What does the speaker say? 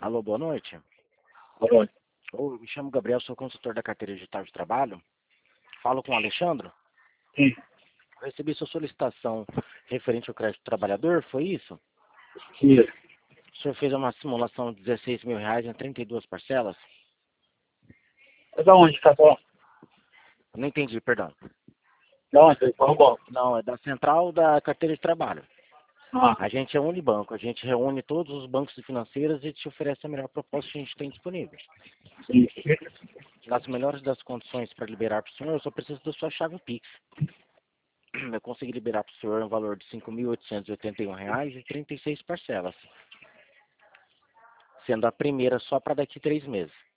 Alô, boa noite. Oi. Eu me chamo Gabriel, sou consultor da carteira digital de trabalho. Falo com o Alexandre. Sim, Recebi sua solicitação referente ao crédito do trabalhador, foi isso? sim. O senhor fez uma simulação de R$ 16.000 em 32 parcelas? É da onde, tá bom? Não entendi, perdão. Da onde? Qual banco? Não, é da central da carteira de trabalho. Ah, A gente é Unibanco, a gente reúne todos os bancos e financeiras e te oferece a melhor proposta que a gente tem disponível. sim. Nas melhores das condições para liberar para o senhor, eu só preciso da sua chave Pix. Eu consegui liberar para o senhor um valor de R$ 5.881 e 36 parcelas, sendo a primeira só para daqui 3 meses.